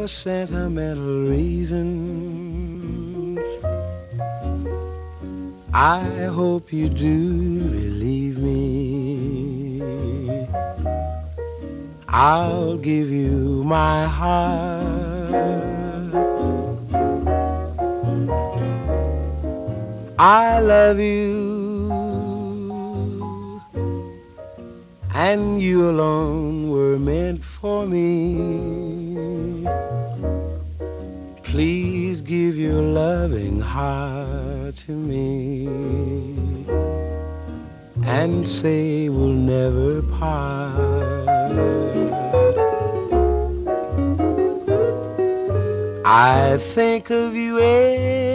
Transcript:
for sentimental reasons. I hope you do believe me. I'll give you my heart. I love you, and you alone were meant for me. Please give your loving heart to me and say we'll never part. I think of you